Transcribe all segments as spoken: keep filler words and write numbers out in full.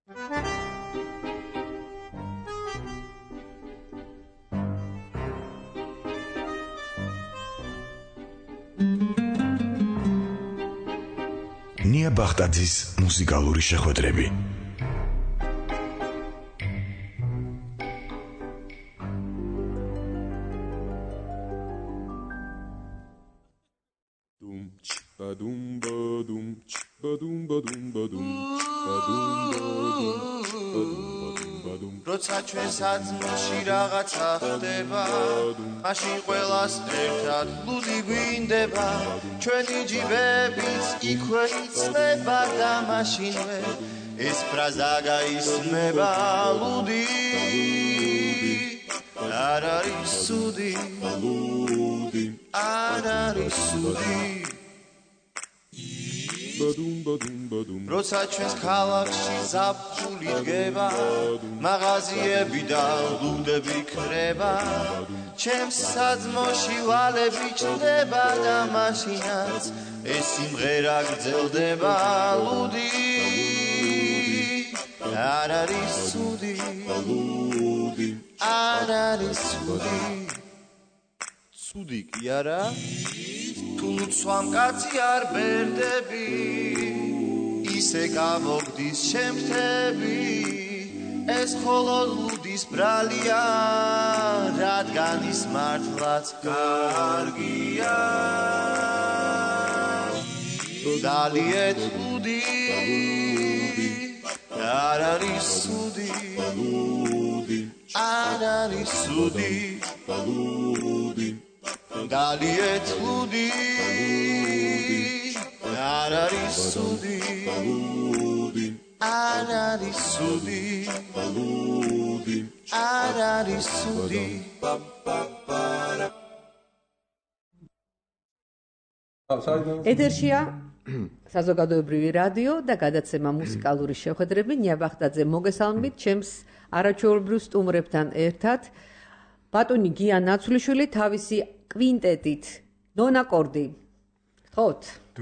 ნია ბახტაძის მუსიკალური შეხვედრები. როცა ჩვენ საძმოში რაღაცა ხდება, მაშინ ყველას ერთად ლუდი გვინდება, ჩვენი ჯიბებიც იქვე იცნება და მაშინვე ეს ფრაზა გაისმება, ლუდი არ არის სუდი, არ არის სუდი. როცა ჩვენს ქალაქში ზაფხული დგება, მაღაზიები და ლუდები ქრება, ჩემს საძმოში ვალები ჩნდება და მაშინაც ეს სიმღერა გრძელდება, ლუდი არ არის სუდი, არ არის სუდი. სუდი კი არა? თუ ცვამ კაცი არ ბერდები, ისე გამოგდის შემთები, ეს მხოლოდ ლუდის ბრალია, რადგან ის მართლაც კარგია. დალიეთ ლუდი, არ არის სუდი, არ არის სუდი. დალიეთ ლუდი, არ არის სუდი, არ არის სუდი, არ არის სუდი. ეთერშია საზოგადოებრივი რადიო და გადაცემა მუსიკალური შეხვედრები. ნია ბახტაძე, მოგესალმებით ჩემს არაჩვეულებრივ სტუმრებთან ერთად. ბატონი გია ნაცვლიშვილი თავისი კვინტეტით ნონაკორდი. ხოთ?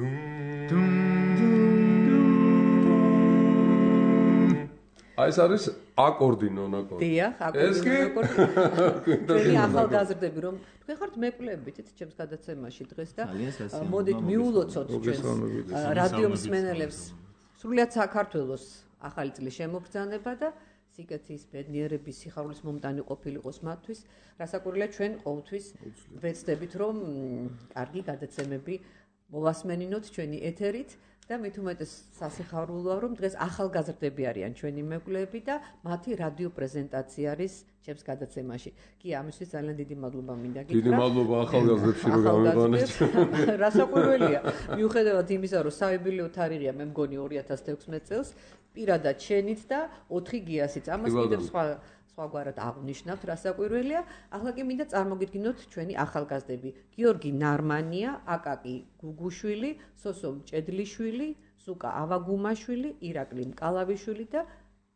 აი ეს არის აკორდი ნონაკორდი. დიახ, აკორდი ნონაკორდი. ჩვენი ახალგაზრდები რომ თქვენ ხართ მეკვლებით ჩემს გადაცემაში დღეს და მოდით მიულოცოთ ჩვენს რადიო მსმენელებს სრულიად საქართველოს ახალი წლის შემოგზანება და სიკეთის, ბედნიერების, სიხარულის მომტანი ყოფილიყოს მათთვის, რასაკვირველია ჩვენ ყოველთვის ვეცდებით რომ კარგი გადაცემები მოვასმენინოთ ჩვენი ეთერით და მით უმეტეს სასიხარულოა რომ დღეს ახალგაზრდები არიან ჩვენი მეკვლეები და მათი რადიო პრეზენტაცია არის ჩემს გადაცემაში. კი, ამისთვის ძალიან დიდი მადლობა მინდა გითხრა. დიდი მადლობა ახალგაზრდებში რომ გამიყვანეთ. რასაკვირველია, მიუხედავად იმისა რომ საიუბილეო თარიღია, მე მგონი ორი ათას თექვსმეტ წელს, პირადად შენით და ოთხი გიასიც. ამას კიდევ სხვა სხვაგვარად აღნიშნავთ, რასაკვირველია. ახლა კი მინდა წარმოგიდგინოთ ჩვენი ახალგაზრდები. გიორგი ნარმანია, აკაკი გუგუშვილი, სოსო მჭედლიშვილი, სუკა ავაგუმაშვილი, ირაკლი მკალავიშვილი და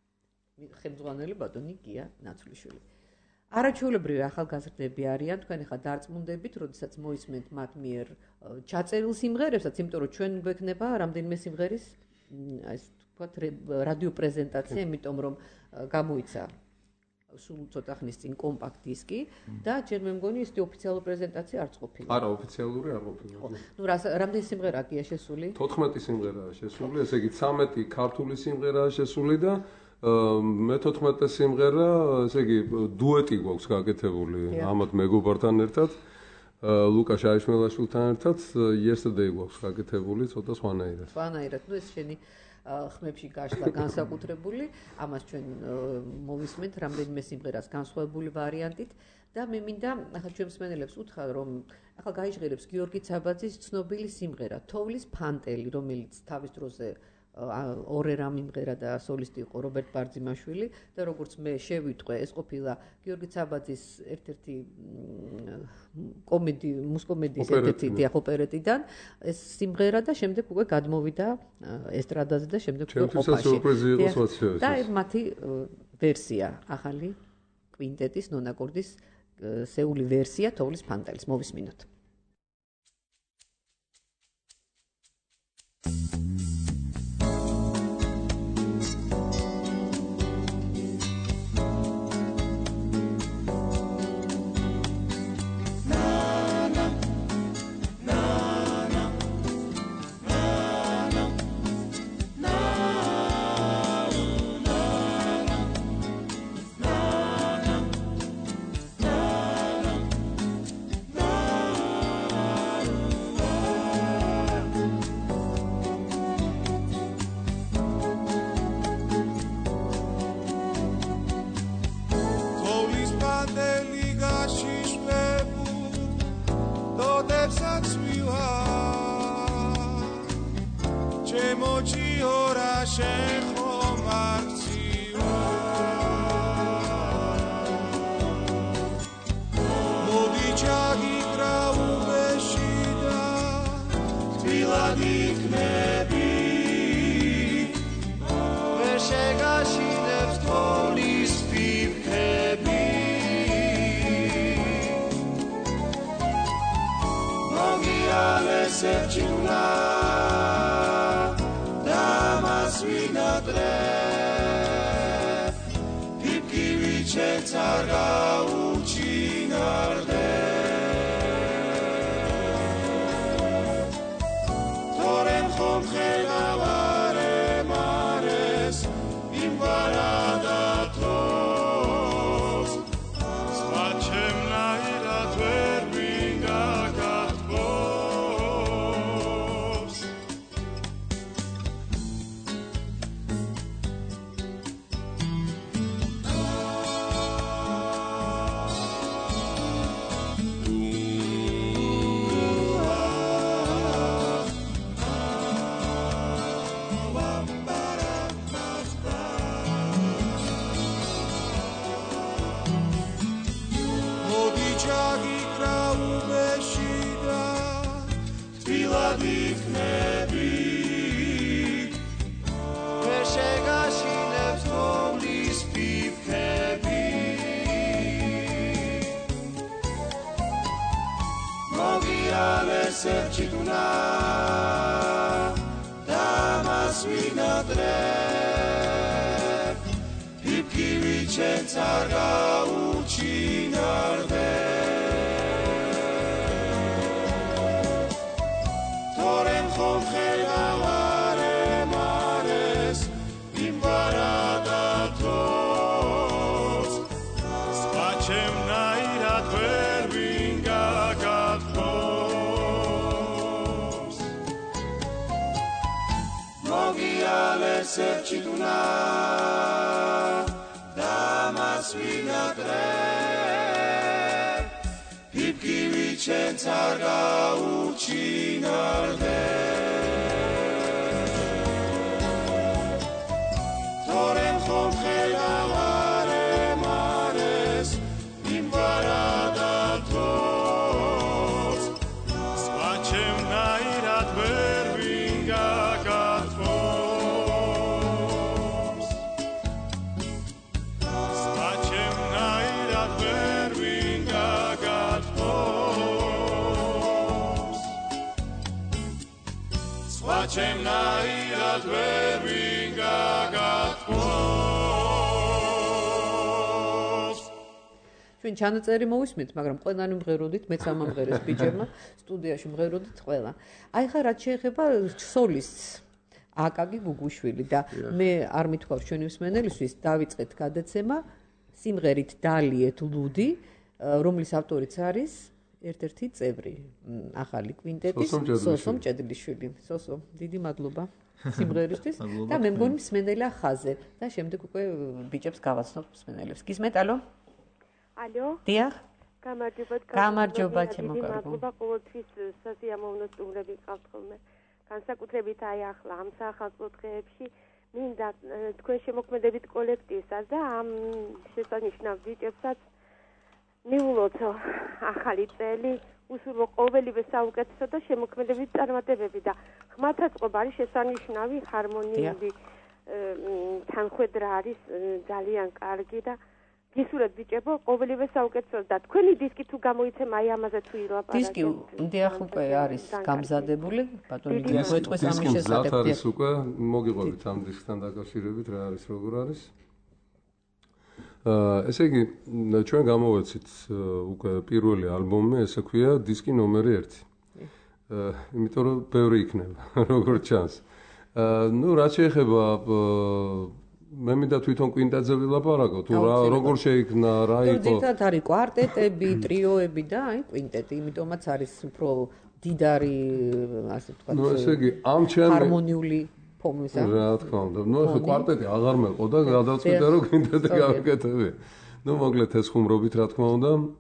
ხელმძღვანელი ბატონი გია ნაცვლიშვილი. არაჩვეულებრივი ახალგაზრდები არიან, თქვენ ახლა დარწმუნდებით, როდესაც მოისმენთ მათ მიერ ჩაწერილ სიმღერებსაც, იმიტომ რომ ჩვენ გვექნება რამდენიმე სიმღერის ეს თქვათ რადიო პრეზენტაცია, იმიტომ რომ გამოიცა სულ ცოტა ხნის წინ კომპაქტ დისკი და ჯერ მე მგონი ეს ოფიციალური პრეზენტაცია არც ყოფილა. არა, ოფიციალური არ ყოფილა. ნუ რამდენი სიმღერაა გია შესული? თოთხმეტი სიმღერაა შესული, ესე იგი ცამეტი ქართული სიმღერაა შესული და მეთოთხმეტე სიმღერა, ესე იგი დუეტი გვაქვს გაკეთებული ამათ მეგობართან ერთად, ლუკა შაიშმელაშვილთან ერთად, yesterday გვაქვს გაკეთებული ცოტა სხვანაირად. სხვანაირად, ნუ ეს შენი ხმებში გაშლა განსაკუთრებული, ამას ჩვენ მოვისმენთ რამდენიმე სიმღერას განსხვავებული ვარიანტით და მე მინდა ახლა ჩვენ მსმენელებს უთხრა რომ ახლა გაიჟღერებს გიორგი ცაბაძის ცნობილი სიმღერა თოვლის ფანტელი, რომელიც თავის დროზე ორერამ იმღერა და სოლისტი იყო რობერტ ბარძიმაშვილი და როგორც მე შევიტყვე, ეს ყოფილა გიორგი ცაბაძის ერთ-ერთი კომედი მუსკომედიის ერთ-ერთი დიახ ოპერეტიდან ეს სიმღერა და შემდეგ უკვე გადმოვიდა ესტრადაზე და შემდეგ უკვე ყოფაში. და მათი ვერსია, ახალი კვინტეტის ნონაკორდის სეული ვერსია თოვლის ფანტელის მოვისმინოთ. სვივა ჩემო ჯიორა შეხო მარცივა მოდი ჩაგიგრა უბეში და თბილად იქნები ვერ შეგაშინებს თოლის ფიფქები მოგიალესებ ჩიუნა და მას ვინადრე ფიფქივი ჩემც არ გაუჩინარდე თორემ ხომ ხედავარე მარეს იმ ვარადათოს სხვა ჩემნაირად ვერ ვინ გაგათბობს მოდი ჩაგიგრა უბეში და თბილად იქნები ვერ შეგაშინებს თოვლის ფიფქები მოგიალესებ ჩიტუნა და მას ვინადრე ფიფქივი ჩემც არ გაუჩინარდე თორემ ხომ ხედავარე მარეს იმ ვარადათოს სხვა ჩემნაირად ვერ ვინ გაგათბობს მოგიალესებ ჩიტუნა და მას ვინადრე ფიფქივი ჩემც არ გაუჩინარდე თორემ ხომ ხედავარე მარეს იმ ვარადათოს სხვა ჩემნაირად ვერ ვინ გაგათბობს სხვა ჩემნაირად ვერ ვინ გაგათბობს სხვა ჩემნაირად ვერ ვინ გაგათბობს ჩვენ ჩანაწერი მოვისმენთ, მაგრამ ყველანი მღეროდით, მეც ამამღერეს ბიჭებმა, სტუდიაში მღეროდით ყველა. აი ხა რაც შეეხება სოლისტს, აკაკი გუგუშვილი და მე არ მithქვავს ჩვენი მსმენელისთვის, დავიწყეთ გადაცემა სიმღერით დალიეთ ლუდი, რომლის ავტორიც არის ერთ-ერთი წევრი ახალი კვინტეტის სოსო მჭედლიშვილი. სოსო, დიდი მადლობა სიმღერისთვის და მე მგონი მსმენელა ხაზე და შემდეგ უკვე ბიჭებს გავაცნობ მსმენელებს. გისმენთ, ალო? ალო? დიახ. გამარჯობა. გამარჯობა, ჩემო კარგო. მადლობა ყოველთვის სასიამოვნო სტუმრები გყავთ ხოლმე. განსაკუთრებით აი ახლა ამ საახალწლო დღეებში მინდა თქვენ შემოქმედებით კოლექტივსაც და ამ შესანიშნავ ბიჭებსაც მიულოცო ახალი წელი, უსურვო ყოველივე საუკეთესო და შემოქმედებით წარმატებები და ხმათაწყობა არის შესანიშნავი ჰარმონიული თანხვედრა არის ძალიან კარგი და გისურვებთ ბიჭებო ყოველივე საუკეთესო და თქვენი დისკი თუ გამოიცემ აი ამაზე თუ ილაპარაკეთ. დისკი დიახ უკვე არის გამზადებული, ბატონი გიგვეტყვის ამის დისკი შესახებ. არის უკვე, მოგიყვებით ამ დისკთან დაკავშირებით რა არის როგორ არის. აა ესე იგი ჩვენ გამოვეცით უკვე პირველი ალბომი, ესე ქვია დისკი ნომერი ერთი. აა იმიტომ რომ ბევრი იქნება, როგორც ჩანს. აა ნუ რაც შეეხება მე მინდა თვითონ კვინტეტზე ვილაპარაკო, თუ რა როგორ შეიქმნა, რა იყო. ზოგადად არის კვარტეტები, ტრიოები და აი კვინტეტი, იმიტომაც არის უფრო დიდარი, ასე ვთქვათ, ნუ ესე იგი ამ ჩემი ჰარმონიული ფორმისა. რა თქმა უნდა. ნუ ახლა კვარტეტი აღარ მეყო და გადავწყვიტე რომ კვინტეტი გავაკეთებია. ნუ მოკლედ ეს ხუმრობით რა თქმა უნდა.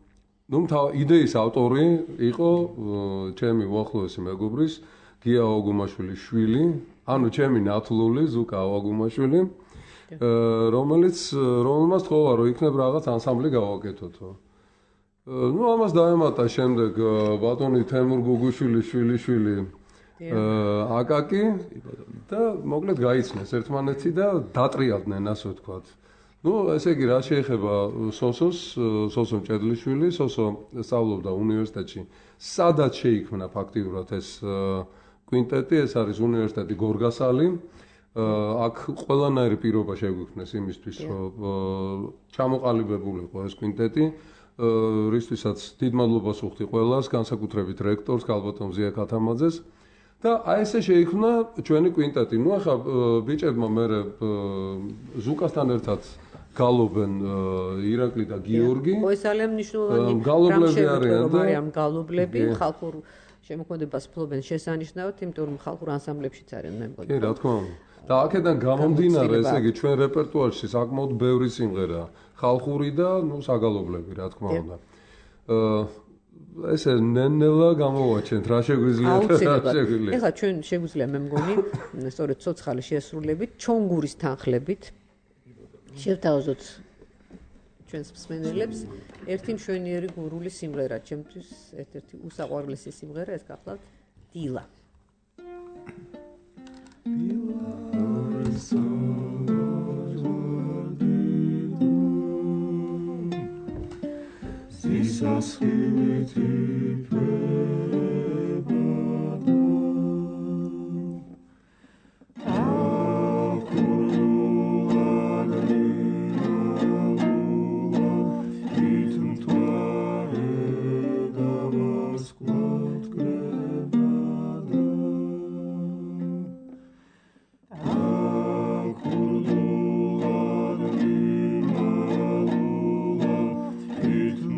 ნუ იდეის ავტორი იყო ჩემი უახლოესი მეგობრის გია ოგუმაშვილის შვილი, ანუ ჩემი ნათლული ზუკა ოგუმაშვილი, რომელიც რომელმაც თხოვა რომ იქნებ რაღაც ანსამბლი გავაკეთოთო. ნუ ამას დაემატა შემდეგ ბატონი თემურ გუგუშვილის შვილიშვილი აკაკი და მოკლედ გაიცნეს ერთმანეთი და დატრიალდნენ ასე ვთქვათ. ნუ ესე იგი რა შეეხება სოსოს, სოსო მჭედლიშვილი, სოსო სწავლობდა უნივერსიტეტში, სადაც შეიქმნა ფაქტიურად ეს კვინტეტი, ეს არის უნივერსიტეტი გორგასალი. აქ ყველანაირი პირობა შეგვიქმნეს იმისთვის, რომ ჩამოყალიბებულიყო ეს კვინტეტი. რისთვისაც დიდ მადლობას ვუხდი ყველას, განსაკუთრებით რექტორს ქალბატონ ზია ქათამაძეს და აი ესე შეიქმნა ჩვენი კვინტეტი. ნუ ახლა ბიჭებმა მე ზუკასთან ერთად გალობენ ირაკლი და გიორგი. ო ეს ძალიან მნიშვნელოვანი გალობლები არიან და არიან გალობლები ხალხურ შემოქმედებას ფლობენ შესანიშნავად, იმიტომ რომ ხალხურ ანსამბლებშიც არიან მე მგონი. კი, რა თქმა უნდა. და აქედან გამომდინარე, ესე იგი ჩვენ რეპერტუარში საკმაოდ ბევრი სიმღერაა. ხალხური და ნუ საგალობლები, რა თქმა უნდა. აა ესე ნენელა გამოვაჩენთ, რა შეგვიძლია და რა შეგვიძლია. ეხლა ჩვენ შეგვიძლია მე მგონი, სწორედ ცოცხალი შესრულებით, ჩონგურის თანხლებით შევთავაზოთ ჩვენს მსმენელებს ერთი მშვენიერი გურული სიმღერა, ჩემთვის ერთ-ერთი უსაყვარლესი სიმღერა, ეს გახლავთ დილა. Sisaskhiviti prebada Akurulani aula Itum tvare da vaskvat grebada Akurulani aula Itum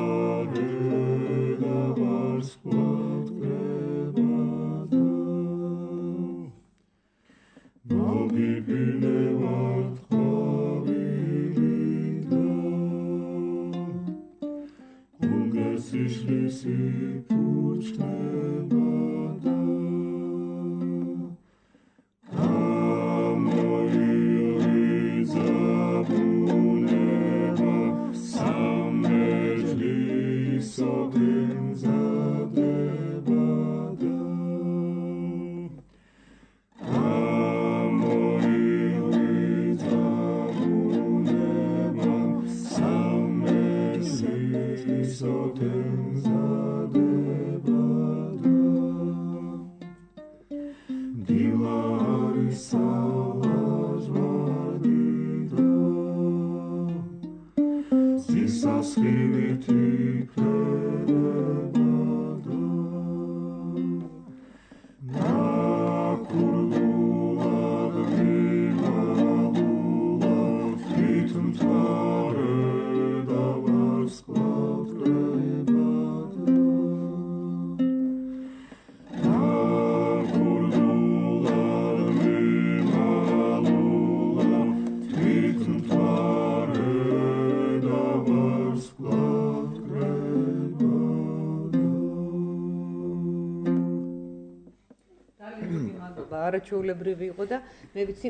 არაჩვეულებრივი იყო და მე ვიცი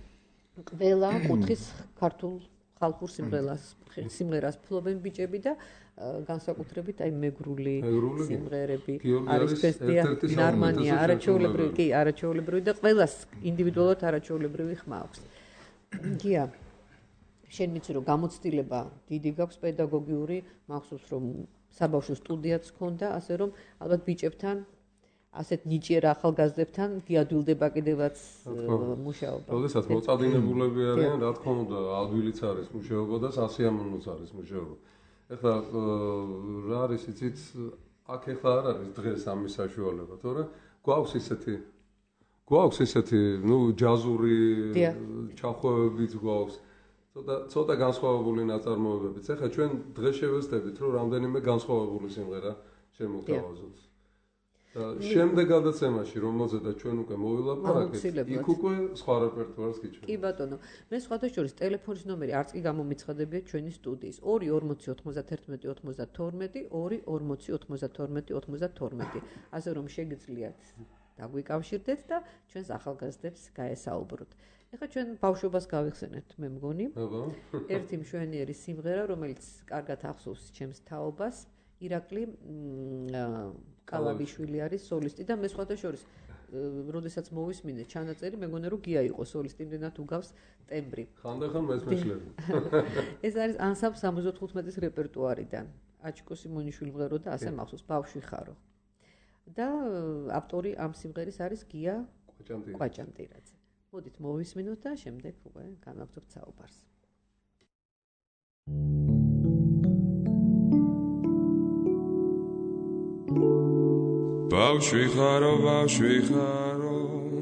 ყველა კუთხის ქართულ ხალხურ სიმღერას სიმღერას ფლობენ ბიჭები და განსაკუთრებით აი მეგრული სიმღერები არის ფესტია ნარმანია არაჩვეულებრივი კი არაჩვეულებრივი და ყველას ინდივიდუალურად არაჩვეულებრივი ხმა აქვს. გია შენ ვიცი რომ გამოცდილება დიდი გაქვს პედაგოგიური, მახსოვს რომ საბავშვო სტუდიაც ჰქონდა, ასე რომ ალბათ ბიჭებთან ასეთ ნიჭიერ ახალგაზრდებთან გიადვილდება კიდევაც მუშაობა. როდესაც მოწადინებულები არიან, რა თქმა უნდა, ადვილიც არის მუშაობა და სასიამოვნოც არის მუშაობა. ეხლა რა არის იცით, აქ ეხლა არ არის დღეს ამის საშუალება, თორე გვაქვს ისეთი გვაქვს ისეთი, ნუ ჯაზური ჩახვევებიც გვაქვს. ცოტა ცოტა განსხვავებული ნაწარმოებებიც. ეხლა ჩვენ დღეს შევეცდებით, რომ რამდენიმე განსხვავებული სიმღერა შემოვთავაზოთ. შემდეგ გადაცემაში, რომელზედაც ჩვენ უკვე მოვილაპარაკეთ, იქ უკვე სხვა რეპერტუარს გიჩვენებთ. კი ბატონო, მე სხვათა შორის ტელეფონის ნომერი არც კი გამომიცხადებია ჩვენი სტუდიის ორი ორმოცი ოთხმოცდაერთმეტი ოთხმოცდათორმეტი ორი ორმოცი ოთხმოცდათორმეტი ოცდათორმეტი. ასე რომ შეგიძლიათ დაგვიკავშირდეთ და ჩვენს ახალგაზრდებს გაესაუბროთ. ეხლა ჩვენ ბავშვობას გავიხსენებთ, მე მგონი. ერთი მშვენიერი სიმღერა, რომელიც კარგად ახსოვს ჩემს თაობას, ირაკლი კალავიშვილი არის სოლისტი და მე სხვათა შორის როდესაც მოვისმინე ჩანაწერი, მეგონა რომ გია იყო სოლისტი, იმდენად უგავს ტემბრი. ხანდახან მეც მეშლები. ეს არის ანსამბლ სამოცდათხუთმეტის რეპერტუარიდან. აჩიკო სიმონიშვილი მღერო და ასე მახსოვს, ბავშვი ხარო. და ავტორი ამ სიმღერის არის გია კვაჭანტირაძე. მოდით მოვისმინოთ და შემდეგ უკვე განვაგრძობთ საუბარს. ბავშვი ხარო, ბავშვი ხარო,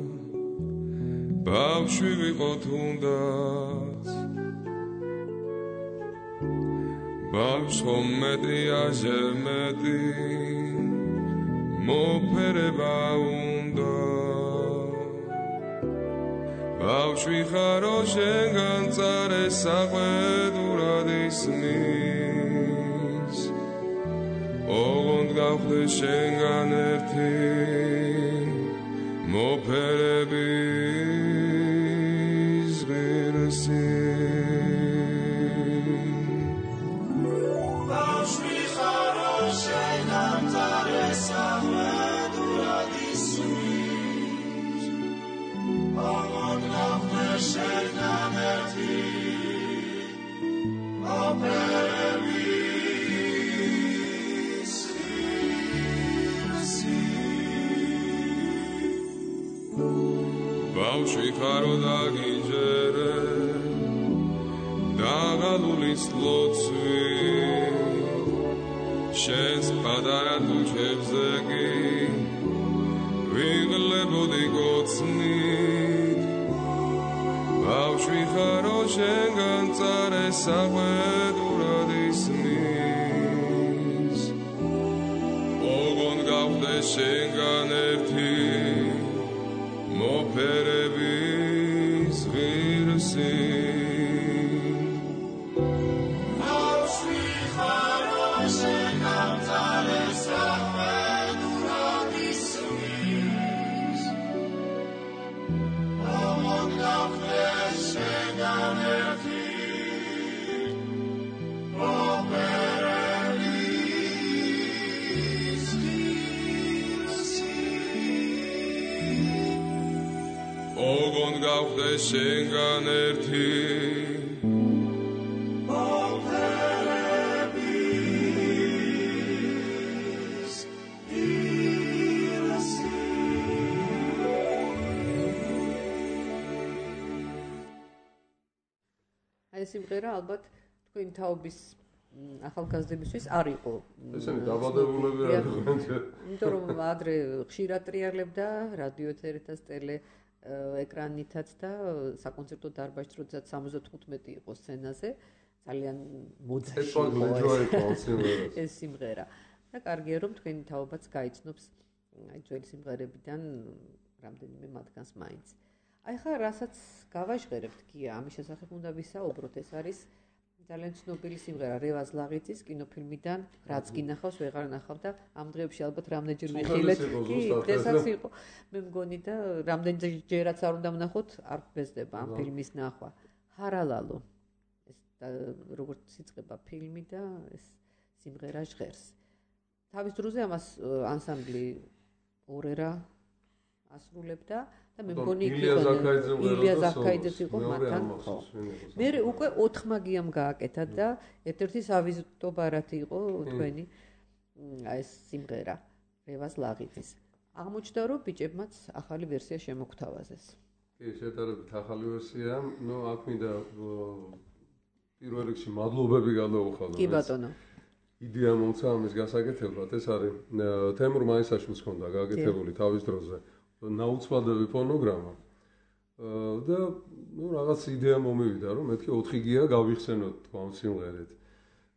ბავშვი ვიყო თუნდაც, ბავშვს ხომ მეტი აზე მეტი მოფერება უნდა. ბავშვი ხარო, შენგან წარე საყვედურად ისმის, ოღონდ გავხდე შენგან ერთი მოფერების ღირსი. ბავშვი ხარო, შენგან წარე საყვედურად ისმის, ოღონდ გავხდე შენგან ერთი მოფერების ბავშვი ხარო დაგიჯერე დაღალულის ლოცვი, შენს პატარა თუჩებზე კი ვიღლებოდი გოცნით. ბავშვი ხარო, შენგან წარე საყვედურად ისმის, ოღონდ გავხდე შენგან ერთი მოფერების ღირსი. ბავშვი ხარო, შენგან წარე საყვედურად ისმის, ოღონდ გავხდე შენგან ერთი მოფერების ღირსი. ოღონდ გავხდე შენგან ერთი მოფერების ღირსი. აი ეს სიმღერა ალბათ თქვენ თაობის ახალგაზრდებისთვის არ იყო. ესენი დაბადებულები არ იყვნენ. იმიტომ რომ ადრე ხშირად ტრიალებდა რადიოეთერითაც ტელე ეკრანითაც და საკონცერტო დარბაზში როდესაც სამოცდათხუთმეტი იყო სცენაზე, ძალიან მოძაში ეს სიმღერა. და კარგია რომ თქვენი თაობაც გაიცნობს აი ძველი სიმღერებიდან რამდენიმე მათგანს მაინც. აი ხა რასაც გავაჟღერებთ გია, ამის შესახებ უნდა ვისაუბროთ. ეს არის ძალიან ცნობილი სიმღერა რევაზ ლაღიძის კინოფილმიდან რაც გინახავს ვეღარ ნახავ და ამ დღეებში ალბათ რამდენჯერ ვიხილეთ. კი, დღესაც იყო. მე მგონი და რამდენჯერაც არ უნდა ვნახოთ, არ გვესდება ამ ფილმის ნახვა. ჰარალალო. ეს როგორც იწყება ფილმი და ეს სიმღერა ჟღერს. თავის დროზე ამას ანსამბლი ორერა ასრულებდა და მე მგონი ილია ზაქაიძეც იყო მათთან. მე უკვე ოთხმაგიამ გააკეთა და ერთ-ერთი სავიზიტო ბარათი იყო თქვენი ეს სიმღერა რევაზ ლაღიძის. აღმოჩნდა რომ ბიჭებმაც ახალი ვერსია შემოგთავაზეს. კი, შედარებით ახალი ვერსია. ნუ აქ მინდა პირველ რიგში მადლობები გადაუხადო. კი ბატონო. იდეა მომცა ამის გასაკეთებლად. ეს არის თემურ მაისაშვილს ჰქონდა გააკეთებული თავის დროზე. ნაუცბადები ფონოგრამა და ნუ რაღაც იდეა მომივიდა რომ მეთქი ოთხი გია გავიხსენოთ ამ სიმღერით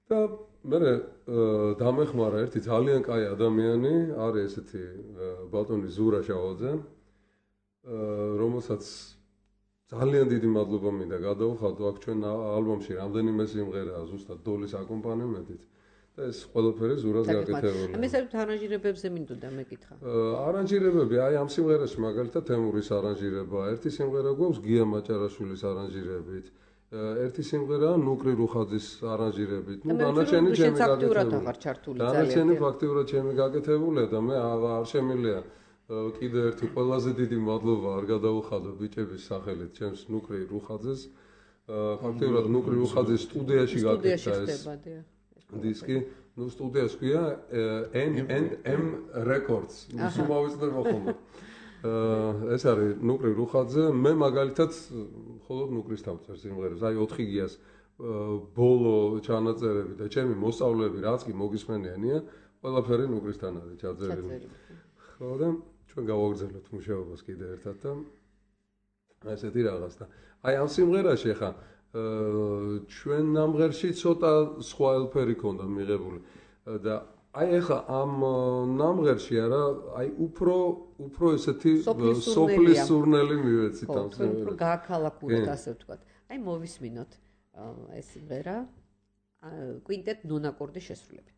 და მე დამეხმარა ერთი ძალიან კაი ადამიანი, არის ესეთი ბატონი ზურა შავაძე, რომელსაც ძალიან დიდი მადლობა მინდა გადაუხადო აქ ჩვენ ალბომში რამდენიმე სიმღერაა ზუსტად დოლის აკომპანემენტით და ეს ყველაფერი ზურას გაკეთებული. მე საერთოდ არანჟირებებზე მინდოდა მეკითხა. არანჟირებები, აი ამ სიმღერაში მაგალითად თემურის არანჟირება, ერთი სიმღერა გვაქვს გია მაჭარაშვილის არანჟირებით. ერთი სიმღერაა ნუკრი რუხაძის არანჟირებით. ნუ დანარჩენი ჩემი გაკეთებული. დანარჩენი ფაქტიურად ჩემი გაკეთებულია და მე არ შემიძლია კიდე ერთი ყველაზე დიდი მადლობა არ გადაუხადო ბიჭების სახელით ჩემს ნუკრი რუხაძეს. ფაქტიურად ნუკრი რუხაძის სტუდიაში გაკეთდა ეს დისკი. ნუ სტუდიას ქვია N and M Records. ნუ შემოვიწყდება ხოლმე. ეს არის ნუკრი რუხაძე, მე მაგალითად მხოლოდ ნუკრის თავწერს სიმღერებს, აი ოთხი გიას ბოლო ჩანაწერები და ჩემი მოსწავლეები რაც კი მოგისმენიანია, ყველაფერი ნუქრისთან არის ჩაწერილი. ხო და ჩვენ გავაგრძელოთ მუშაობას კიდე ერთად და ესეთი რაღაც და აი ამ სიმღერაში ხა ჩვენ ნამღერში ცოტა სხვა ელფერი ქონდა მიღებული და აი ეხა ამ ნამღერში არა აი უფრო უფრო ესეთი სოფლის სურნელი მივეცით ამ სიმღერას. უფრო გააქალაკუროთ ასე ვთქვათ. აი მოვისმინოთ ეს სიმღერა კვინტეტ ნონაკორდის შესრულებით.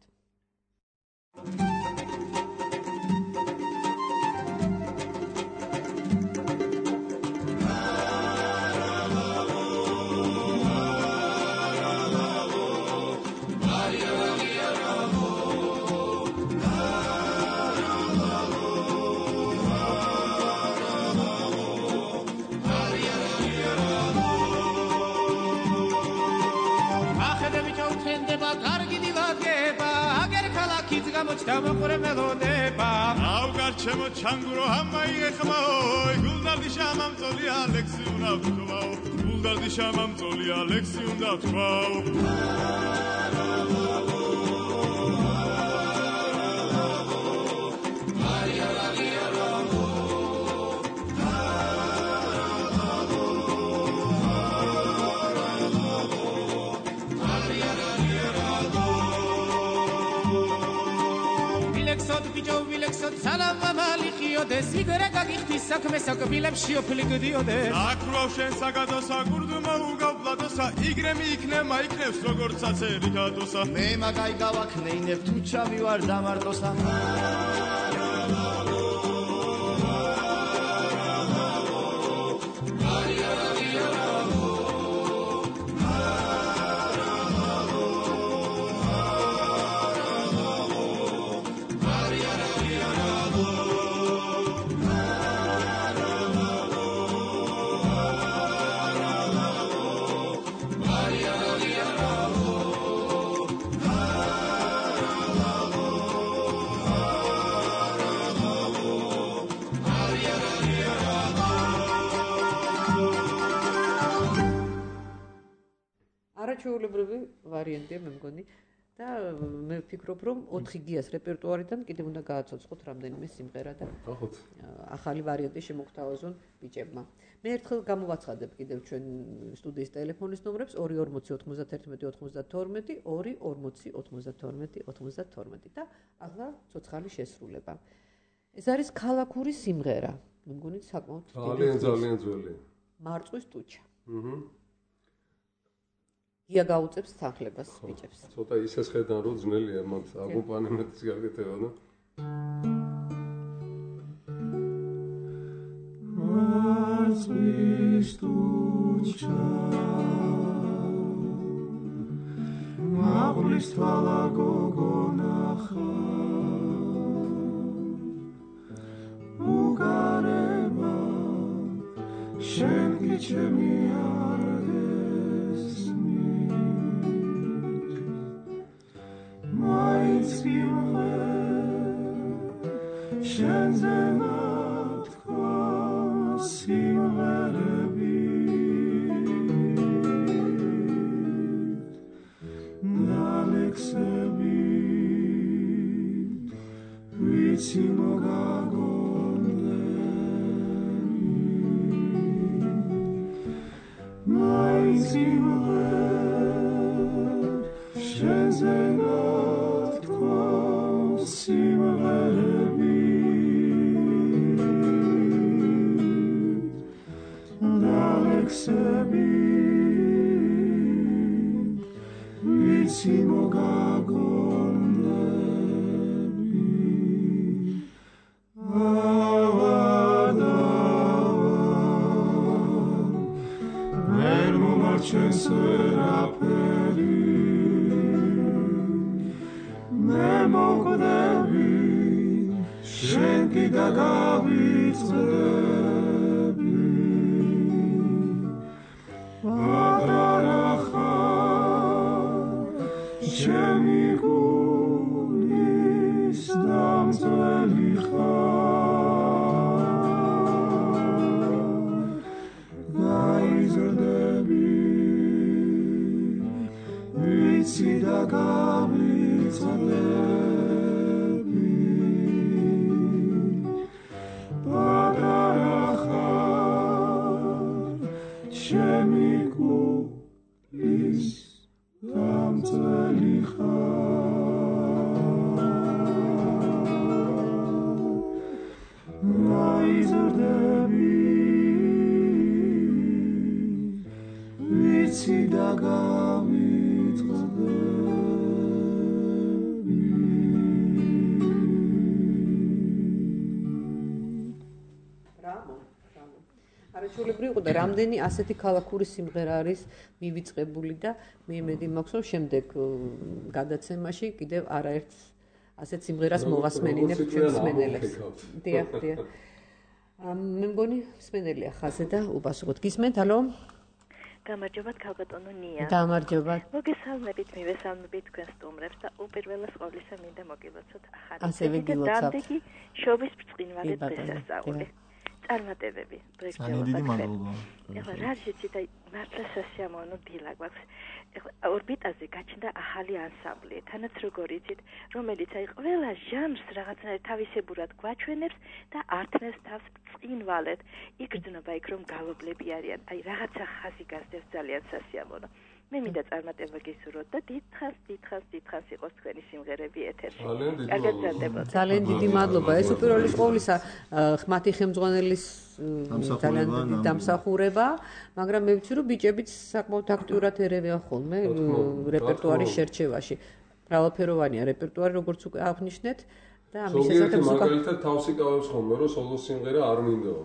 გამოჩდამოყრე მელოდება ავგარჩემო ჩანგურო ამაი ეხმაო გულდარდი შამამწოლი ალექსი უნდა ვთქვაო გულდარდი შამამწოლი ალექსი უნდა ვთქვაო სალამ მალიხიო და სიგრე გაგიხთი საქმე საკბილებში ოფლიგდიოდე აკროვ შენ საგადოსა გურდუმა უგავბლადოსა იგრემი იქნება იქნებს როგორც აცერი გადოსა მე მაგაი გავაქნეინებ თუ ჩავივარ დამარტოსა არაჩვეულებრივი ვარიანტია მე მგონი და მე ვფიქრობ რომ ოთხი გიას რეპერტუარიდან კიდევ უნდა გააცოცხოთ რამდენიმე სიმღერა და ახალი ვარიანტი შემოგთავაზონ ბიჭებმა. მე ერთხელ გამოვაცხადებ კიდევ ჩვენ სტუდიის ტელეფონის ნომრებს ორი ორმოცი ოთხმოცდათერთმეტი ოცდათორმეტი ორი ორმოცი ოცდათორმეტი ოცდათორმეტი და ახლა ცოცხალი შესრულება. ეს არის ქალაქური სიმღერა. მე მგონი საკმაოდ ძალიან ძალიან ძველი. მარწყვის ტუჩა. აჰა ია გაუწევს თანხლებას ბიჭებს. ცოტა ისეს ხედან რომ ძნელია მათ აკომპანემენტის გაკეთება და მარწყვის ტუჩა მაღლის თვალა გოგონახა უგარება შენ კი ჩემი შენზე ნათქვა სიმღერები და ლექსები ვიცი მოგაგონდები ვერ მომარჩენს ვერაფერი მე მოკვდები შენ კიდე გავიწყდები აღარა ხარ ჩემი გულის დამწველი ხარ გაიზრდები ვიცი და გავიწყდები პატარა ხარ ჩემი გულის დამწველი ხარ გაიზრდები ვიცი და გავიწყდები არაჩვეულებრივი იყო და რამდენი ასეთი ქალაქური სიმღერა არის მივიწყებული და მე იმედი მაქვს რომ შემდეგ გადაცემაში კიდევ არაერთ ასეთ სიმღერას მოვასმენინებ ჩვენს მსმენელებს. დიახ, დიახ. მე მგონი მსმენელია ხაზე და უპასუხოთ. გისმენთ, ალო? გამარჯობათ, ქალბატონო ნია. გამარჯობათ. მოგესალმებით, მივესალმებით თქვენ სტუმრებს და უპირველეს ყოვლისა მინდა მოგილოცოთ ახალი ასევე გილოცავთ. დამდეგი შობის ბრწყინვალე დღესასწაული. წარმატებები პროექტში. ეხლა რა შეჭი და მართლა სასიამოვნო დილა გვაქვს. ეხლა ორბიტაზე გაჩნდა ახალი ანსამბლი, თანაც როგორ იცით, რომელიც აი ყველა ჟანრს რაღაცნაირად თავისებურად გვაჩვენებს და ართმევს თავს ბრწყინვალედ. იგრძნობა იქ რომ გალობლები არიან. აი რაღაცა ხაზი გასდევს ძალიან სასიამოვნო. მე მინდა წარმატება გისურვოთ და დიდხანს, დიდხანს, დიდხანს იყოს თქვენი სიმღერები ეთერში. ძალიან დიდი მადლობა. ეს უპირველეს ყოვლისა ხმათი ხელმძღვანელის ძალიან დიდი დამსახურება, მაგრამ მე ვიცი რომ ბიჭებიც საკმაოდ აქტიურად ერევიან ხოლმე რეპერტუარის შერჩევაში. მრავალფეროვანია რეპერტუარი, როგორც უკვე აღნიშნეთ. და ამის შესახებ ზოგიერთი მაგალითად თავს იკავებს ხოლმე რომ სოლო სიმღერა არ მინდაო,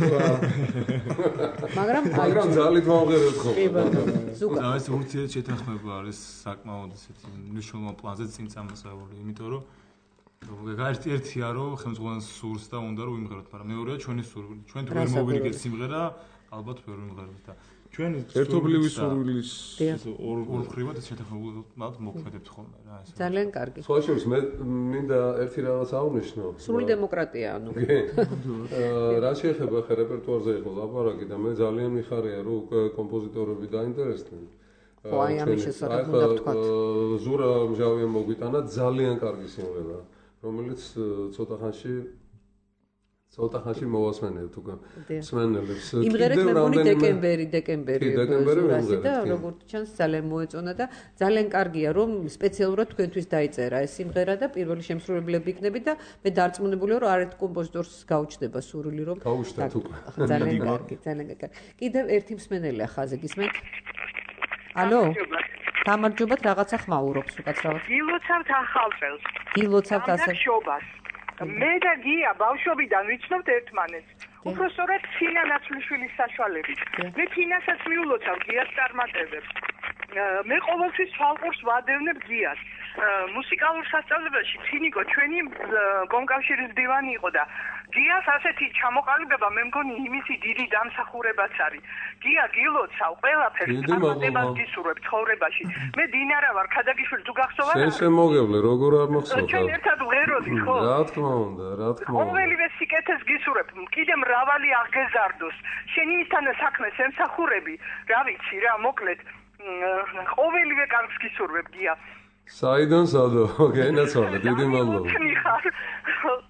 მაგრამ მაგრამ ძალით მომღერებ ხოლმე. კი ბატონო. ზუგა. ეს ურთიერთ შეთანხმება არის საკმაოდ ესეთი მნიშვნელოვანი პლანზე წინ წამოსავალი, იმიტომ რომ გაერთი ერთია რომ ხელმძღვანელს სურს და უნდა რომ ვიმღეროთ, მაგრამ მეორეა ჩვენი სურვილი. ჩვენ თუ ვერ მოვირიგეთ სიმღერა, ალბათ ვერ ვიმღერებთ და ჩვენ ერთობლივი სურვილის ორ ორ ხრივად ეს შეთანხმებულად მოქმედებთ ხოლმე რა ეს. ძალიან კარგი. სხვა შორის მე მინდა ერთი რაღაც აღვნიშნო. სრული დემოკრატია ანუ. რა შეეხება ხა რეპერტუარზე იყო ლაპარაკი და მე ძალიან მიხარია რომ უკვე კომპოზიტორები დაინტერესდნენ. ხო აი ამის შესახებ უნდა ვთქვათ. ზურა მჟავია მოგვიტანა ძალიან კარგი სიმღერა, რომელიც ცოტა ხანში ცოტა ხანში მოვასმენებთ უკვე მსმენელებს. იმღერეთ მე მგონი დეკემბერი, დეკემბერი ზურასი და როგორც ჩანს ძალიან მოეწონა და ძალიან კარგია რომ სპეციალურად თქვენთვის დაიწერა ეს სიმღერა და პირველი შემსრულებლები იქნებით და მე დარწმუნებულია რომ არეთ კომპოზიტორს გაუჩნდება სურვილი რომ გაუჩნდათ უკვე. ძალიან კარგი, ძალიან კარგი. კიდევ ერთი მსმენელია ხაზე გისმენთ? ალო? გამარჯობათ, რაღაცა ხმაურობს უკაცრავად. გილოცავთ ახალ წელს. გილოცავთ ასე. შობას. მე და გია ბავშვობიდან ვიცნობთ ერთმანეთს. უпроსტորად ფინა ნაცვლიშვილის საშუალებით. მე ფინასაც მიულოცავ გიას წარმატებებს. მე ყოველთვის ფალყურს ვადევნებ გიას. მუსიკალურ სასწავლებელში ფინიკო ჩვენი კომკავშირის დივანი იყო და გიას ასეთი ჩამოყალიბება მე მგონი იმისი დიდი დამსახურებაც არის. გია გილოცავ ყველაფერს წარმატებას გისურვებ ცხოვრებაში. მე დინარა ვარ, ქადაგიშვილი თუ გახსოვარ? შენ შემოგევლე, როგორ არ მოხსოვდა? ჩვენ ერთად ვღეროდით, ხო? რა თქმა უნდა, რა თქმა უნდა. ყოველივე სიკეთეს გისურვებ, კიდე მრავალი აღგეზარდოს. შენ იმისთან საქმეს ემსახურები, რა ვიცი რა, მოკლედ ყოველივე კარგს გისურვებ გია. საიდან სადო? გენაცვალე, დიდი მადლობა.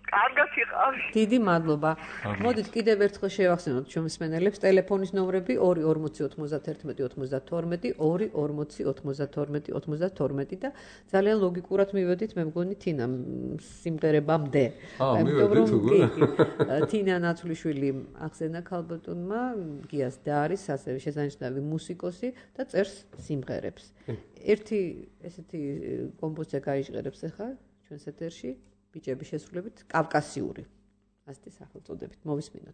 კარგად იყავი. დიდი მადლობა. მოდით კიდევ ერთხელ შევახსენოთ ჩვენს მსმენელებს ტელეფონის ნომრები ორი ორმოცი ოთხმოცდაათი ოცდათორმეტი ორი ორმოცი ოთხმოცდათორმეტი ოცდათორმეტი და ძალიან ლოგიკურად მივედით მე მგონი თინა სიმღერებამდე. აა მივედით უკვე. თინა ნაცვლიშვილი ახსენა ქალბატონმა გიას და არის ასევე შესანიშნავი მუსიკოსი და წერს სიმღერებს. ერთი ესეთი კომპოზიცია გაიჟღერებს ახლა ჩვენს ეთერში ბიჭების შესრულებით კავკასიური. ასეთი სახელწოდებით მოვისმინოთ.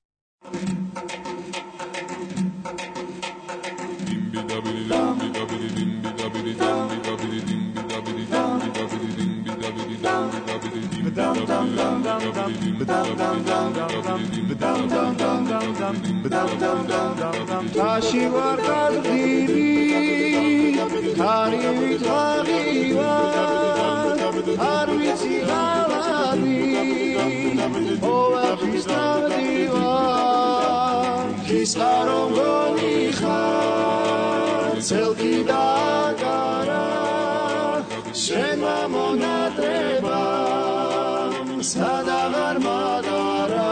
Tashi var qalbimi Kari mitħagiva Ar vitsi għaladi Ova fistardiva Kisqarom goniħa Celki da gara Shema monatreba Sadagar magara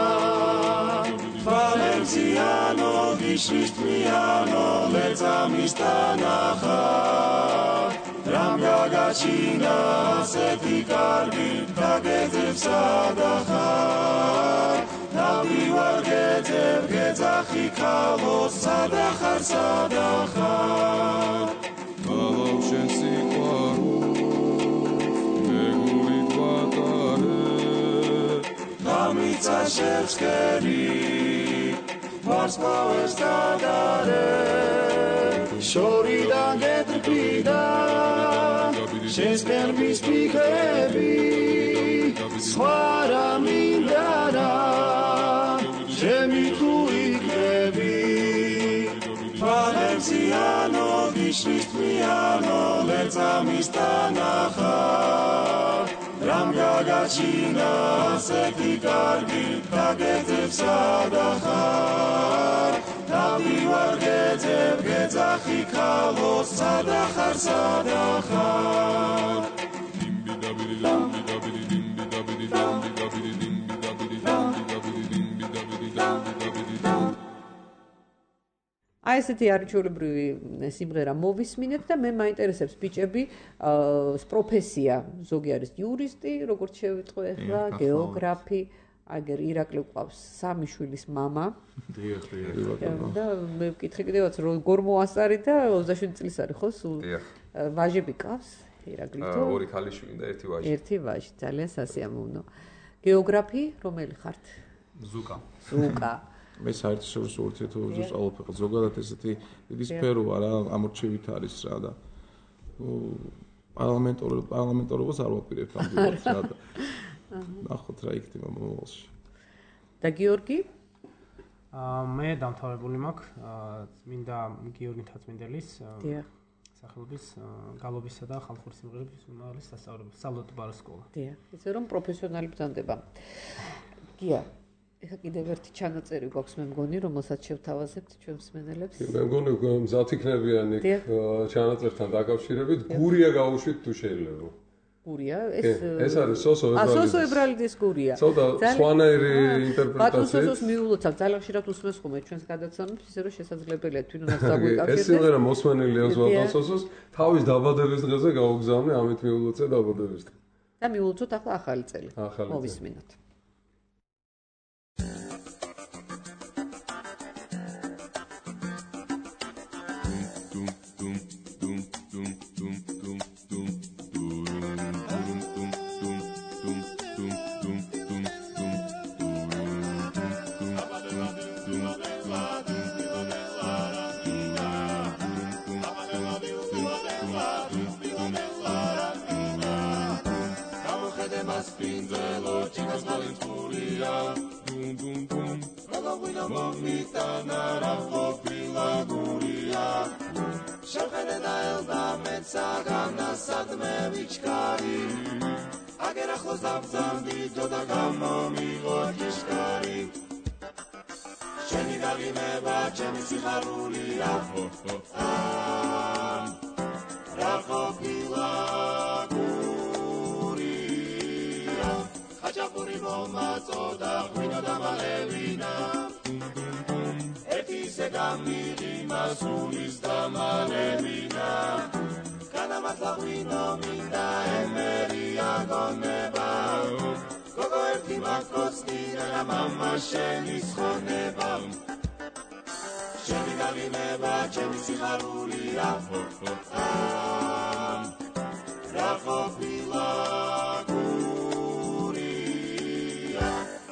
Valenziano Vishvistmiano Letzamistanacha Ram gagachina Seti kargi Tagezev sadacha Tavi wargezev Gezachi kalos Sadachar sadachar Kalam shen sikwaru Megulit vatare Kamitza shevskeri Mars powers dadare Shoridan getrpida Shesper bispichebi Swara mindara Shemitu ikrebi Valenziano Vishvistmiano Letzamistanacha Ram gagachina Seti kargi Tagezev sadachar Tavi wargezev Gezachi kalos Sadachar sadachar აი ესეთი არჩეულებრივი სიმღერა მოვისმინეთ და მე მაინტერესებს ბიჭები პროფესია ზოგი არის იურისტი როგორც შევიტყვე ახლა გეოგრაფი აგერ ირაკლი ყავს სამი შვილის мама დიახ დიახ და მე ვკითხე კიდევაც როგორ მოასწარი და ოცდაშვიდი წლის არის ხო სულ ვაჟები ყავს ირაკლითო ორი ქალიშვილი და ერთი ვაჟი ერთი ვაჟი ძალიან სასიამოვნო გეოგრაფი რომელი ხართ ზუკა მე ზუკა საერთაშორისო ურთიერთობებზე სწავლობ ზოგადად ესეთი დიდი სფეროა რა ამორჩევით არის რა და პარლამენტორი პარლამენტორობას არ ვაპირებთ ამბობთ რა და ნახოთ რა იქნება მომავალში და გიორგი აა მე დამთავრებული მაქვს წმინდა გიორგი თაცმინდელის სახელობის გალობისა და ხალხური სიმღერების უმაღლეს სასწავლებელი სალოტ ბაროს სკოლა დიახ ისე რომ პროფესიონალი ბრძანდება გია ეხა კიდევ ერთი ჩანაწერი გვაქვს მე მგონი რომელსაც შევთავაზებთ ჩვენ მსმენელებს მე მგონი მზად იქნებიან იქ ჩანაწერთან დაკავშირებით გურია გაუშვით თუ შეიძლება გურია ეს ეს არის სოსო ებრალიდის ა სოსო ებრალიდის გურია ცოტა სხვანაირი ინტერპრეტაცია ბატონ სოსოს მიულოცავ ძალიან ხშირად უსმენს ხოლმე ჩვენს გადაცემებს ისე რომ შესაძლებელია თვითონ უნდა დაგვიკავშირდეს ეს სიმღერა მოსმენილია ოზვალდან სოსოს თავის დაბადების დღეზე გაუგზავნე ამით მიულოცე დაბადებისთან და მიულოცოთ ახლა ახალი წელი მოვისმინოთ Hajapurim სულის დამალევინა განამაწყვინო მინდა ემერი აგონება გოგო ერთი მაკოსტინა მამა შენის ხონება შენი გაგინება ჩემი სიხარულია რა ყოფილა გურია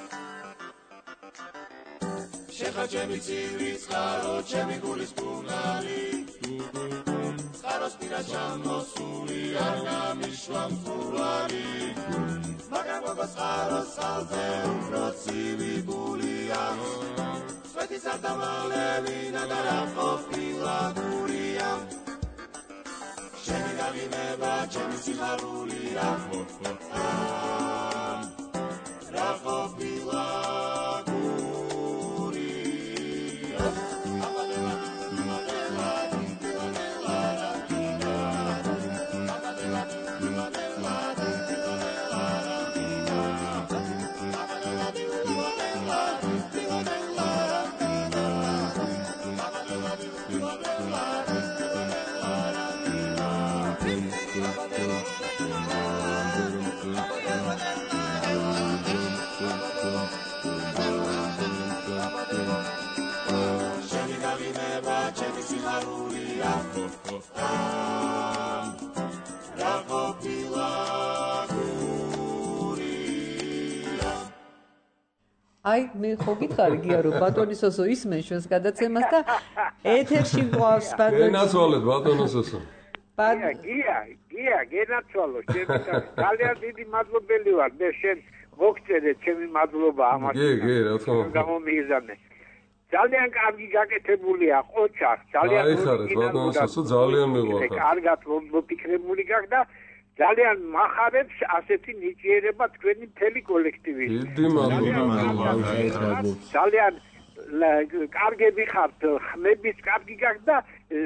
შეხა ჩემი ცივი წყარო ჩემი გულის პუნარი წყაროს პირა ჩამოსული არ გამიშვა მყუარი მაგრამ გოგო წყაროს სალზე უფრო ცივი გულია სვეთის არ დამალევინა და რა ყოფილა გურია შენი გაგინება ჩემი სიხარულია რა ყოფილა აი მე ხო გითხარი გია რომ ბატონი სოსო ისმენ ჩვენს გადაცემას და ეთერში გვყავს ბატონი გენაცვალეთ ბატონო სოსო გია გია გია გენაცვალო შეიძლება ძალიან დიდი მადლობელი ვარ მე შენ მოგწერე ჩემი მადლობა ამას კი კი რა თქმა უნდა გამომიზანე ძალიან კარგი გაკეთებულია ყოჩა ძალიან აიხარეთ ბატონო სოსო ძალიან მიყვარხარ კარგად მოფიქრებული გახდა ძალიან מחარებს ასეთი ნიჭიერება თქვენი მთელი კოლექტივი. დიდი მადლობა. ძალიან კარგები ხართ, ხმების კარგი გახდა,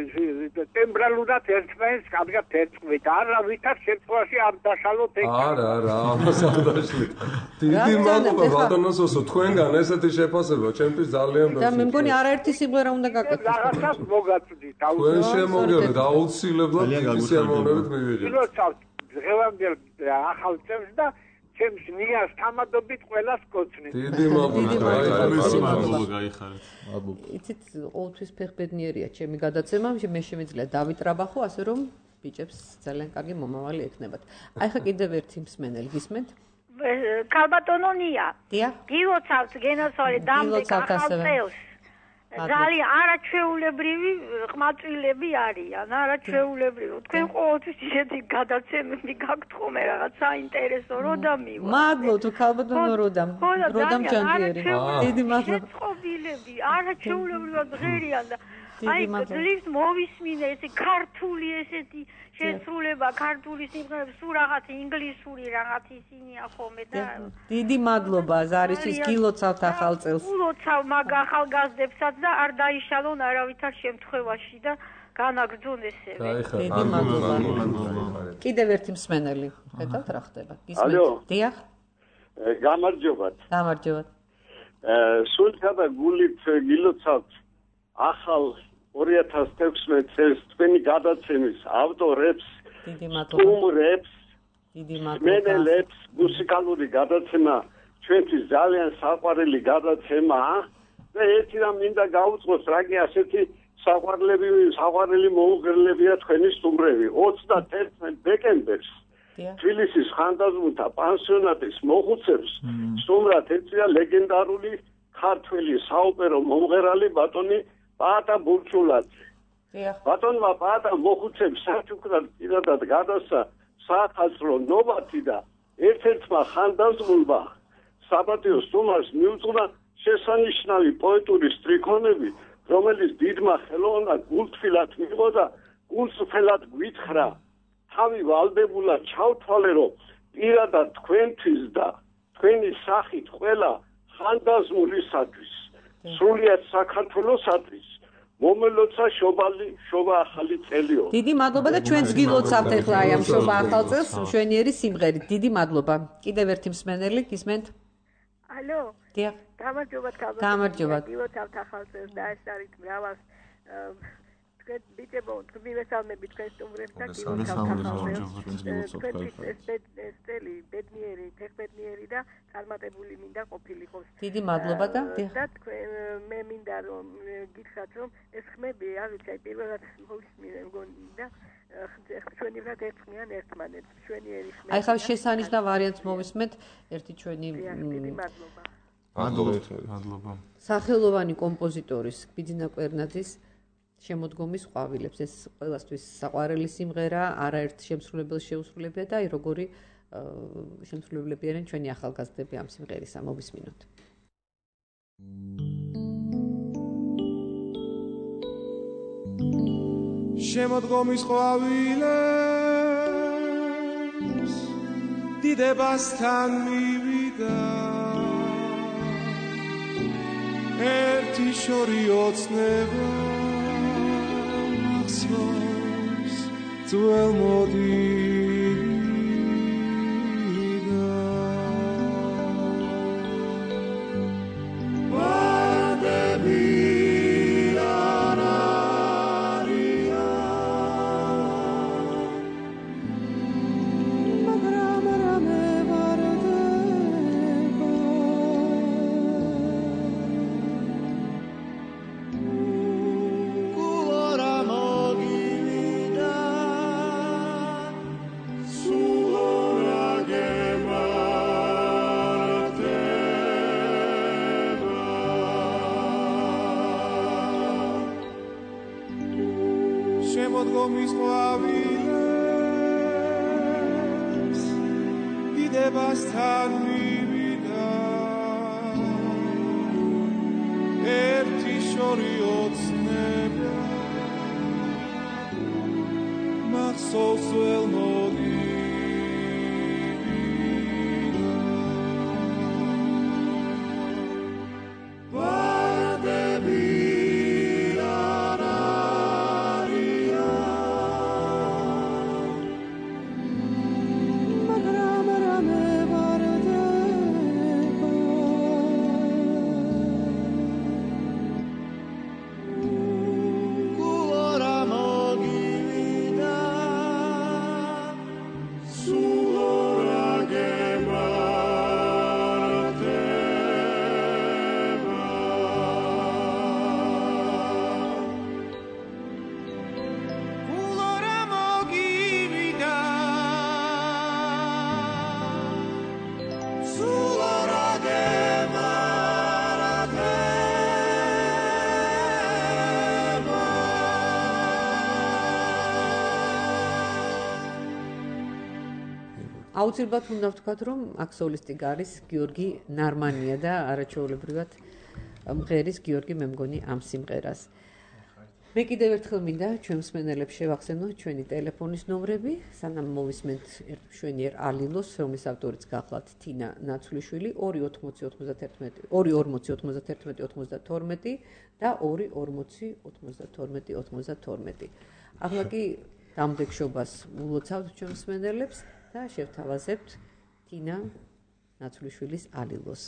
ტემბრალურად ერთმანეთს კარგად ერწყმით. არა ვითარ შემთხვევაში არ დაშალოთ ეგ. არა, არა, ამას არ დაშლით. დიდი მადლობა ბატონო სოსო, თქვენგან ესეთი შეფასება ჩემთვის ძალიან ბევრი. და მე მგონი არაერთი სიმღერა უნდა გაკეთოს. რაღაცას მოგაწვდით. თქვენ შემოგიყვეთ აუცილებლად დიდი სიამოვნებით მივიღეთ. დღევანდელ ახალ წელს და ჩემს ნიას თამადობით ყველას გოცნით. დიდი მადლობა. გაიხარეთ. მადლობა. იცით, ყოველთვის ფეხბედნიერია ჩემი გადაცემა, მე შემიძლია დავით რაბახო, ასე რომ ბიჭებს ძალიან კარგი მომავალი ექნებათ. აი ხა კიდევ ერთი მსმენელი გისმენთ? ქალბატონონია. დიახ. გილოცავთ გენაცვალე დამდგ ახალ წელს. ძალიან არაჩვეულებრივი ყმაწვილები არიან, არაჩვეულებრივი. თქვენ ყოველთვის ისეთი გადაცემები გაქვთ ხოლმე რაღაც საინტერესო როდამივა. მადლობ თუ ქალბატონო როდამ. როდამ ჯანჯიერი. დიდი მადლობა. წყობილები არაჩვეულებრივად ღერიან და აი ძლივს მოვისმინე ესე ქართული ესეთი შესრულება, ქართული სიმღერები, სულ რაღაც ინგლისური რაღაც ისინია ხოლმე და დიდი მადლობა ზარისთვის გილოცავთ ახალ წელს. გილოცავ მაგ ახალგაზრდებსაც და არ დაიშალონ არავითარ შემთხვევაში და განაგრძონ ესევე. დიდი მადლობა. კიდევ ერთი მსმენელი. ხედავთ რა ხდება. გისმენთ? დიახ. გამარჯობათ. გამარჯობათ. სულთა და გულით გილოცავთ ახალ ორი ათას თექვსმეტ წელს თქვენი გადაცემის ავტორებს, სტუმრებს, მენელებს, მუსიკალური გადაცემა ჩვენთვის ძალიან საყვარელი გადაცემაა და ერთი რამ მინდა გაუწყოს, რა კი ასეთი საყვარლები, საყვარელი მოუღერლებია თქვენი სტუმრები. ოცდაერთი დეკემბერს თბილისის ხანდაზმულთა პანსიონატის მოხუცებს სტუმრად ეწვია ლეგენდარული ქართველი საოპერო მომღერალი ბატონი პაატა ბურჩულაძე. ბატონმა პაატა მოხუცებს საჩუქრად პირადად გადასცა საახალწლო ნობათი და ერთ-ერთმა ხანდაზმულმა საპატიო სტუმარს მიუძღვნა შესანიშნავი პოეტური სტრიქონები, რომელიც დიდმა ხელოვნად გულთბილად მიიღო და გულწრფელად გვითხრა. თავი ვალდებულად ჩავთვალე, რომ პირადად თქვენთვის და თქვენი სახით ყველა ხანდაზმულისათვის სრულიად საქართველოსათვის მომელოცა შობალი შობა ახალი წელიო. დიდი მადლობა და ჩვენც გილოცავთ ახლა აი ამ შობა ახალ წელს მშვენიერი სიმღერით. დიდი მადლობა. კიდევ ერთი მსმენელი გისმენთ? ალო. დიახ. გამარჯობათ, გამარჯობათ. გამარჯობათ. გილოცავთ ახალ წელს და ეს არის მრავალ თქვენ ბიჭებო, მივესალმები თქვენ სტუმრებს და გილოცავთ ეს წელი ბედნიერი, ფეხბედნიერი და წარმატებული მინდა ყოფილიყოს. დიდი მადლობა და და მე მინდა რომ გითხრათ რომ ეს ხმები, არ ვიცი, აი პირველად მოვისმინე მგონი და ჩვენი რა ერთხმიან ერთმანეთს, ჩვენი ერი ხმები. აი ხა შესანიშნავ ვარიანტს მოვისმენთ ერთი ჩვენი მადლობა. მადლობა. სახელოვანი კომპოზიტორის ბიძინა კვერნაძის შემოდგომის ყვავილებს ეს ყველასთვის საყვარელი სიმღერა, არაერთ შემსრულებელს შეუსრულებია და აი როგორი შემსრულებლები არიან ჩვენი ახალგაზრდები ამ სიმღერისა მოვისმინოთ. შემოდგომის ყვავილებს დიდებასთან მივიდა ერთი შორი ოცნება მახსოვს ძველ მოდიდა ვარდები არ არიან მაგრამ რამე ვარდება გულორა მოგივიდა სულორა გემართება შემოდგომის ყვავილებს დიდებასთან მივიდა ერთი შორი ოცნება მახსოვს ძველ მოდიდა ვარდები არ არიან მაგრამ რამე ვარდება გულორა მოგივიდა სულორა გემართება გულორა მოგივიდა სულორა გემართება აუცილებლად უნდა ვთქვათ, რომ აქ სოლისტი გარის გიორგი ნარმანია და არაჩვეულებრივად მღერის გიორგი მე მგონი ამ სიმღერას. მე კიდევ ერთხელ მინდა ჩვენ მსმენელებს შევახსენოთ ჩვენი ტელეფონის ნომრები, სანამ მოვისმენთ ერთ მშვენიერ ალილოს, რომლის ავტორიც გახლავთ თინა ნაცვლიშვილი ორი ოცდაათი ოცდაათი ორი ორმოცი ოცდაათი ოცდათორმეტი და ორი ორმოცი ოცდათორმეტი ოცდათორმეტი. ახლა კი დამდეგშობას ულოცავთ ჩვენ მსმენელებს და შევთავაზებთ თინა ნაცვლიშვილის ალილოს.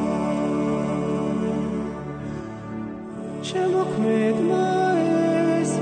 შემოქმედმა ეს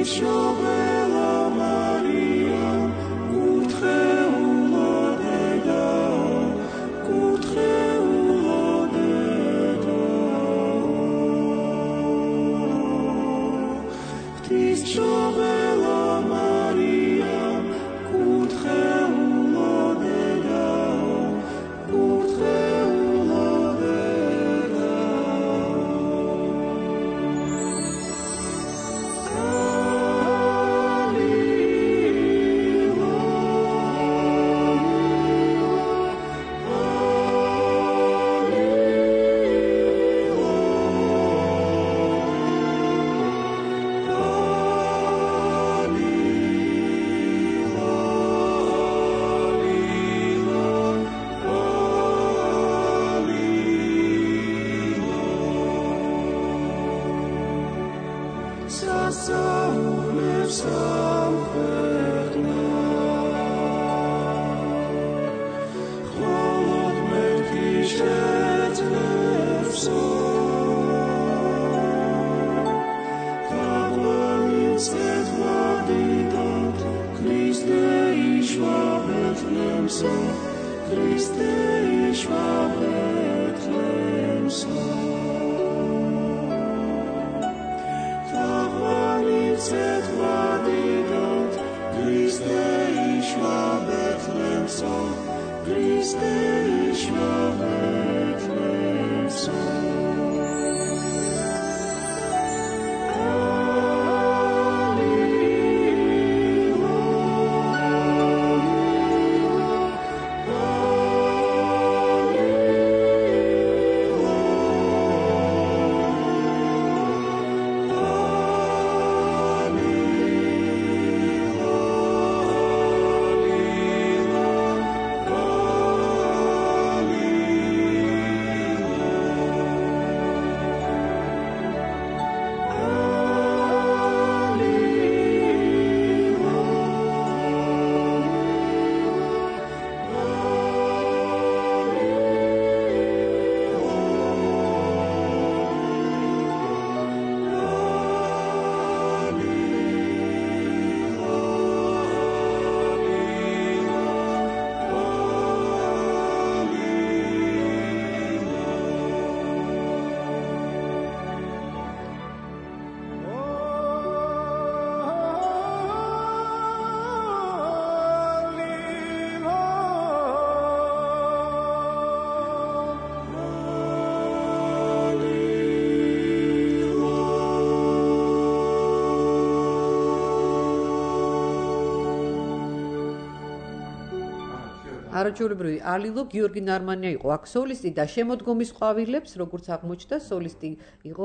არაჩვეულებრივი ალილო გიორგი ნარმანია იყო აქ სოლისტი და შემოდგომის ყვავილებს როგორც აღმოჩნდა სოლისტი იყო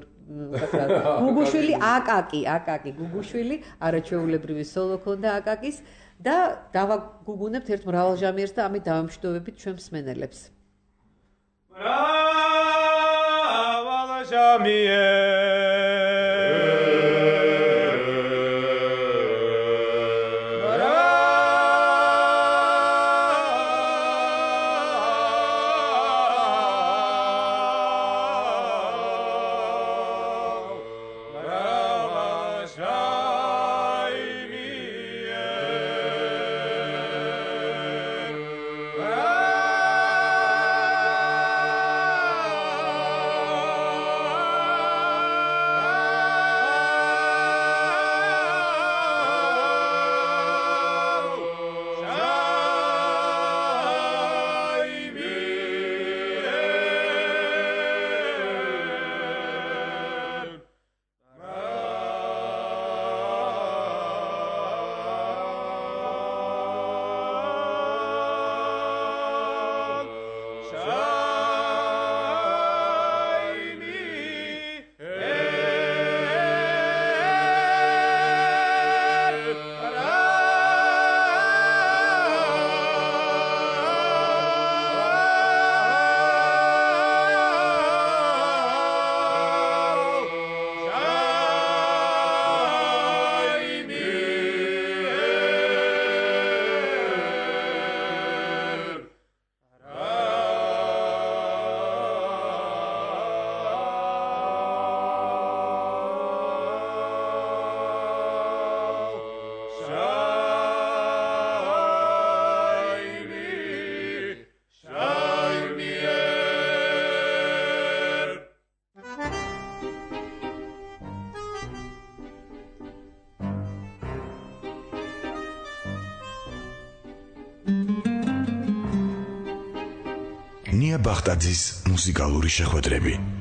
გიორგი გუგუშვილი აკაკი აკაკი გუგუშვილი არაჩვეულებრივი სოლო ქონდა აკაკის და დავაგუგუნებთ ერთ მრავალჟამიერს და ამით დავამშვიდობებით ჩვენ მსმენელებს მრავალჟამიერ ნია ბახტაძის მუსიკალური შეხვედრები.